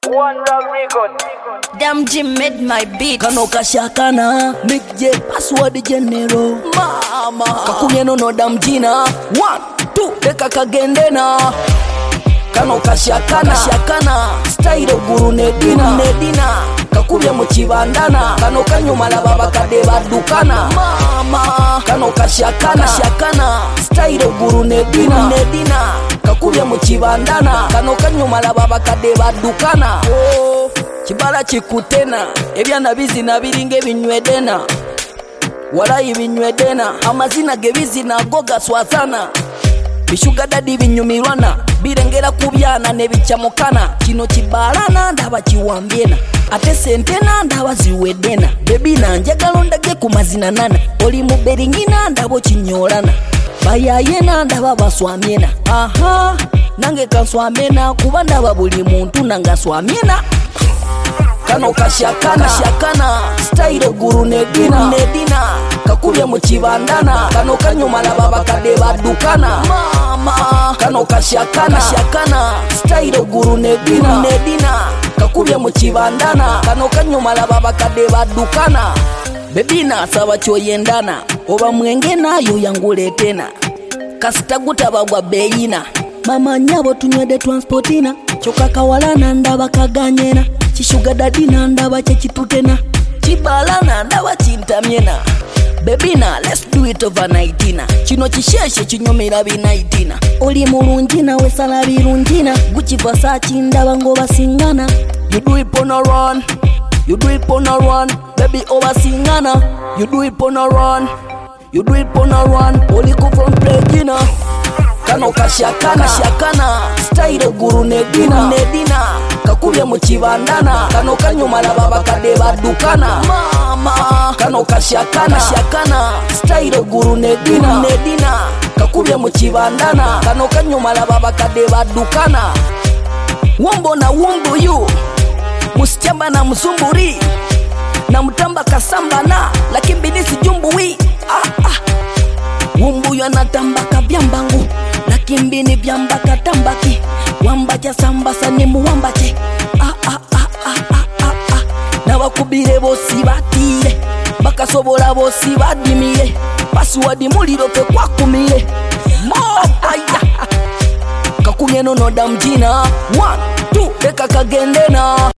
One Love Record. Damn Jim made my beat. Kano kashakana Mick J password general mama kakumye no Damn Gina 1 2 deka kagendena Kano kashakana style guru nedina kakubye mu kibandana kano kanyumala babakade badukana mama kano kashakana style guru nedina kakubye mu kibandana kano kanyumala babakade badukana oh kibala chikutena ebyana bizina biringe binywedena walayi binywedena amazina gebizina goga swazana bishuga dadi binyumirwana birengera kubyana nebichamukana kino kibalana ndaba kiwambyena ate sentena ndaba ziwedena bebi nanjagala ondage ku mazina nana oli mu beringina ndabo kinyolana bayayena ndaba baswamyena aha nange kanswamyena kuba ndaba buli muntu nanga swamyena Kano kashakana style guru nedina kakubye mu kibandana kano kanyumala babakade badukana mama kano kashakana style guru nedina kakubye mu kibandana kano kanyumala babakade badukana bebina saba choyendana oba mwenge nayo yanguletena kasita gutabagwa beina mama nyabo tunywede transportina chokakawalana ndaba kaganyena Chishuga dadina ndaba chechitutena Chibalana ndaba chintamyena Bebina, let's do it over nightina Chino chisheshe chinyomera binaitina Oli mulunjina wesala birunjina Gucci Versace ndaba ngoba singana You do it on a run Baby over singana You do it on a run Oli ku from Plegina Kano kashakana style guru nedina kakubye mu kibandana kano kanyumala babakade badukana mama kano kashakana style guru nedina kakubye mu kibandana kano kanyumala babakade badukana wombo na wombo yu musichamba na mzumburi na mtamba kasambana lakini bidisi jumbuwi wombo yu anatambaka byambangu Kimbini byambaka tambaki wambacha sambasa ni muwambache Nabakubire bosi batire bakasobola bosi badimire password muliro fe kwakumire aya kakumye no Damn Gina 1 2 deka kagendena